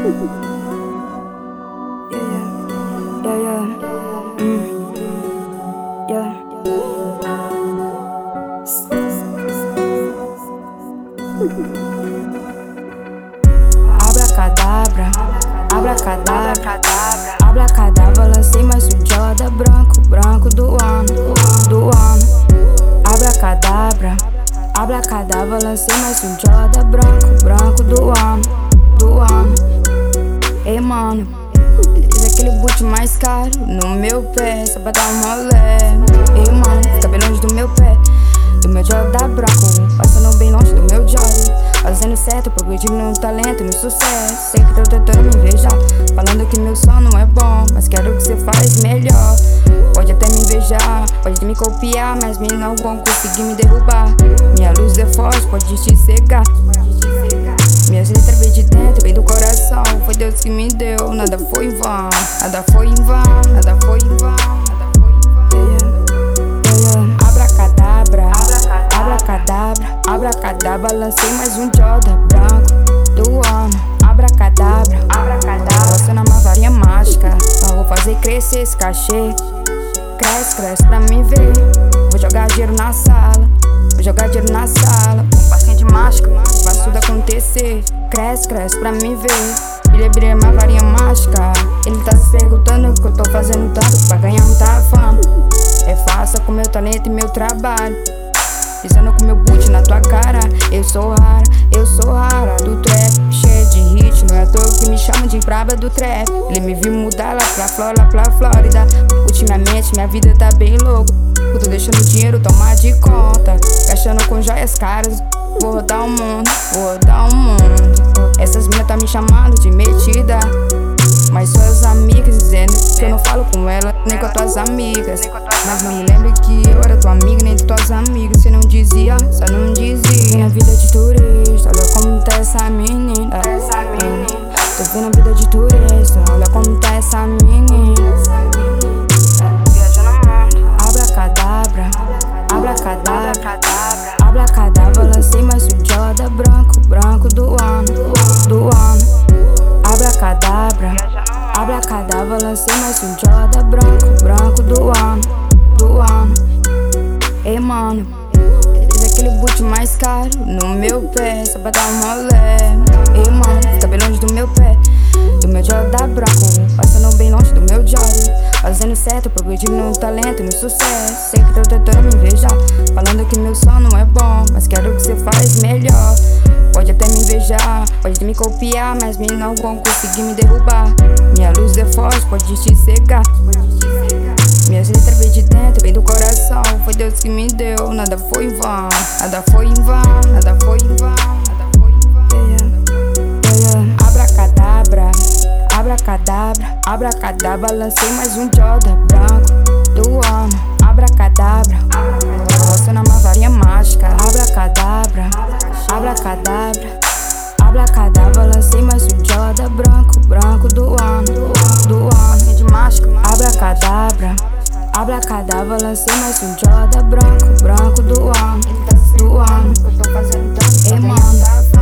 Abracadabra, abracadabra, abracadabra, lancei mais um Jordan branco, branco do ano. Abracadabra, abracadabra, lancei mais um Jordan branco, branco do ano. Ei mano, fiz aquele boot mais caro no meu pé, só pra dar um rolé. Ei mano, fica bem longe do meu pé, do meu Jordan branco, passando bem longe do meu Jordan. Fazendo certo, progredindo no talento, no sucesso. Sei que tô tentando me invejar, falando que meu som não é bom, mas quero que você faz melhor. Pode até me invejar, pode me copiar, mas me não vão conseguir me derrubar. Minha luz é forte, pode te cegar. Minhas letras vêm de dentro, vem do coração. Foi Deus que me deu, nada foi em vão. Nada foi em vão, nada foi em vão. Abracadabra, abracadabra, abracadabra, lancei mais um Jordan branco do ano. Abracadabra, abracadabra, uma varinha mágica, eu vou fazer crescer esse cachê. Cresce, cresce pra mim ver. Vou jogar dinheiro na sala, vou jogar dinheiro na sala. Um passinho de mágica, faz tudo acontecer. Cresce, cresce pra mim ver. Ele brilha uma varinha mágica. Ele tá se perguntando o que eu tô fazendo tanto pra ganhar muita fama. É fácil com meu talento e meu trabalho, pisando com meu boot na tua cara. Eu sou rara do trap, cheia de hit. Não é à toa que me chamam de braba do trap. Ele me viu mudar lá pra Flórida. Ultimamente minha vida tá bem louca. Eu tô deixando o dinheiro tomar de conta, gastando com joias caras. Vou rodar o mundo, vou rodar o mundo. Essas minas tá me chamando de metida, mas suas amigas dizendo que eu não falo com ela, nem com as tuas amigas. Mas não me lembro que eu era tua amiga, nem de tuas amigas. Você não dizia, só não dizia. Minha vida de turista, olha como tá essa menina. Tô vendo a vida de turista, olha como tá essa menina. Viajando no mundo. Abracadabra, abracadabra, abracadabra, lancei mais um Jordan branco, branco do ano. Abracadabra, abracadabra, lancei mais um Jordan branco, branco do ano. Ei mano, fiz aquele boot mais caro no meu pé, só pra dar um rolé. Ei mano, fica bem longe do meu pé, do meu Jordan branco, passando bem longe do meu Jordan. Fazendo certo, progredindo no talento, no sucesso. Sei que tô tentando me invejar, falando que meu som não é bom, mas quero que você faz melhor. Pode até me invejar, pode me copiar, mas me não vão conseguir me derrubar. Minha luz é forte, pode te cegar. Minhas letras vêm de dentro, vem do coração. Foi Deus que me deu, nada foi em vão. Nada foi em vão, nada foi em vão, nada foi em vão. Abracadabra, abracadabra, abracadabra, lancei mais um Jordan branco do ano. Abracadabra, passando uma varinha mágica. Abracadabra, abracadabra, abracadabra, lancei mais um Jordan branco, branco do ano. De mágica. Abracadabra, abracadabra, lancei mais um Jordan branco, branco do ano. Ei mano.